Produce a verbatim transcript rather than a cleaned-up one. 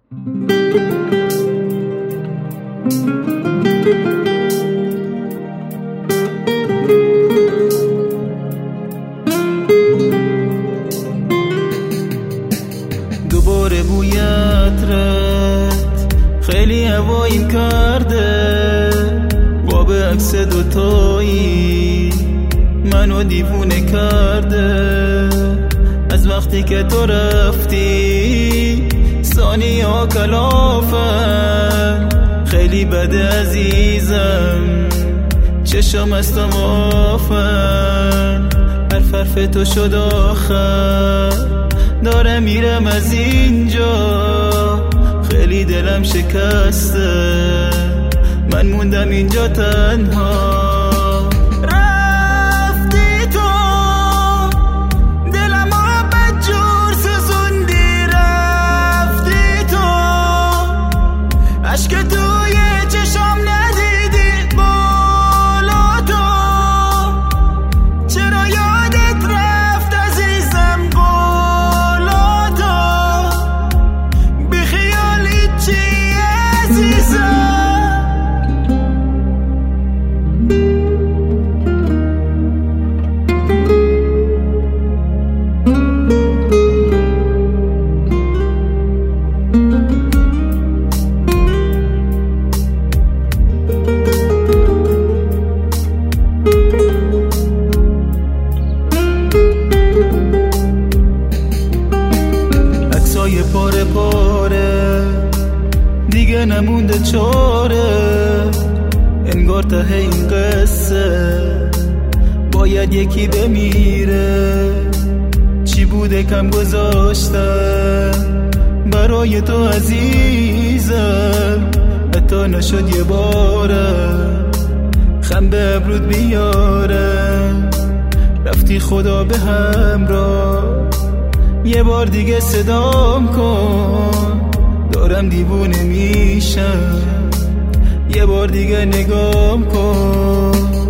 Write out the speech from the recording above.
دوباره بویت رد خیلی هواییم کرده، با به عکس دوتایی منو دیوونه کرده. از وقتی که تو رفتی ثانیه ها کلافم، خیلی بده عزیزم چشم استم آفن. حرف حرف تو شد آخر، دارم میرم از اینجا، خیلی دلم شکسته، من موندم اینجا تنها. رفتی تو دلم ها بدجور سوزوندی، رفتی تو عشق توی چشم ندیدی بالا تو، چرا یادت رفت عزیزم بالا تو، بی خیالی چی عزیزم. عکسای پاره پاره دیگه نمونده چاره، انگار ته این قصه باید یکی بمیره. چی بوده کم گذاشتم برای تو عزیزم، حتی نشد یه بارم خم به ابرود بیارم. رفتی خدا به همراه، یه بار دیگه صدام کن، دارم دیوونه میشم، یه بار دیگه نگام کن.